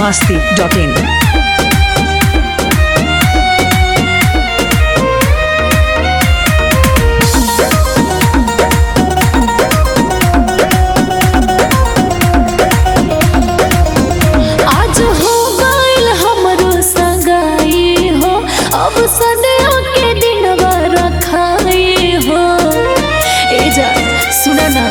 biharmasti.in अब सदियों के दिन रखाई हो एजा सुना ना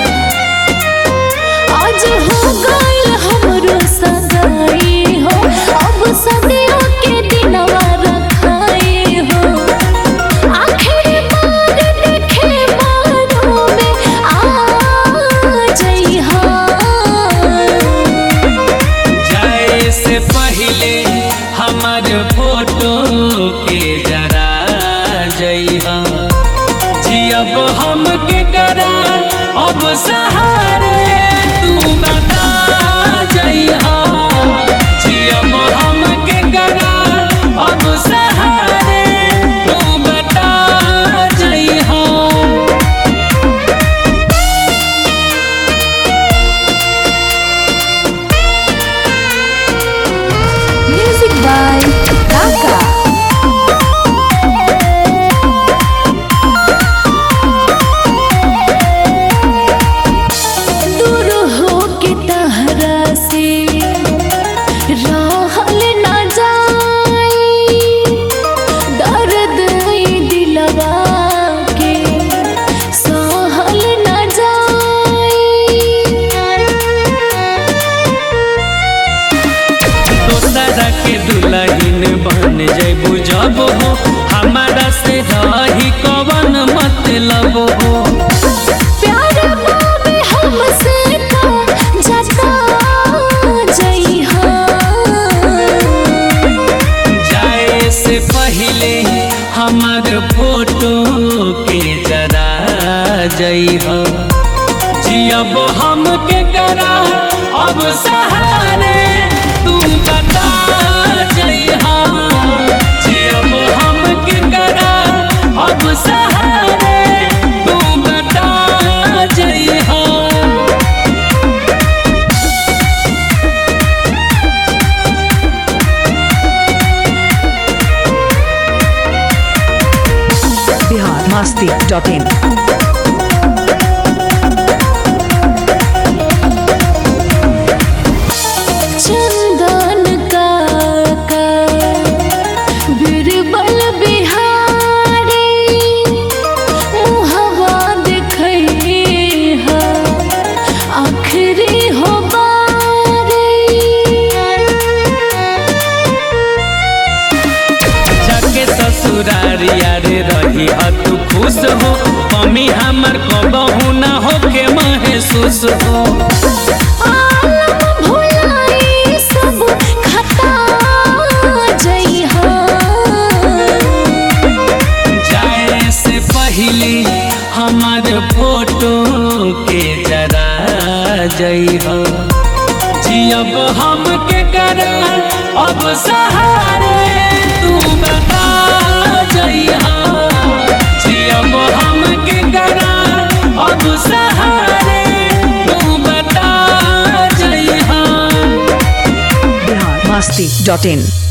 आज हो गइल हमरो सगाई हो अब सदियों के दिन रखाई हो आखिरी बार देखे बारों में आ जइहा जाए से पहले हमार फोटो के जरा जइहा जियब हम के करा अब सहारे तू बता जइहा जियब हम के करा अब सहारे तू बता जइहा म्यूजिक बाय काका दूर हो के तहरा से रहल ना जाई दर्द ई दिलवा के सहल ना जाई दोसरा के दुल्हन बन जइबू जब हो हमारा से रही कवन मतलब हो प्यार बाबे हमसे का जता जइहा जाए से पहले हमार फोटो के जरा जइहा जियब हम के करा अब सहारे तू बता जइहा जियब हम के करा अब सहारे तू बता जइहा biharmasti.in चंदन काका बिरबल बिहारी मुहवा देखइहा आखिरी हो बारी जाके ससुरारिया रे रही तू खुश हो मम्मी हमर कबहू ना होके महसूस हो आलम भुलाई सब खता जइहा जाए से पहले हमार फोटो के जरा जइहा जियब हम के करा अब सहारे तू बता जइहा जियब हम के करा अब सहारे तू बता जइहा biharmasti.in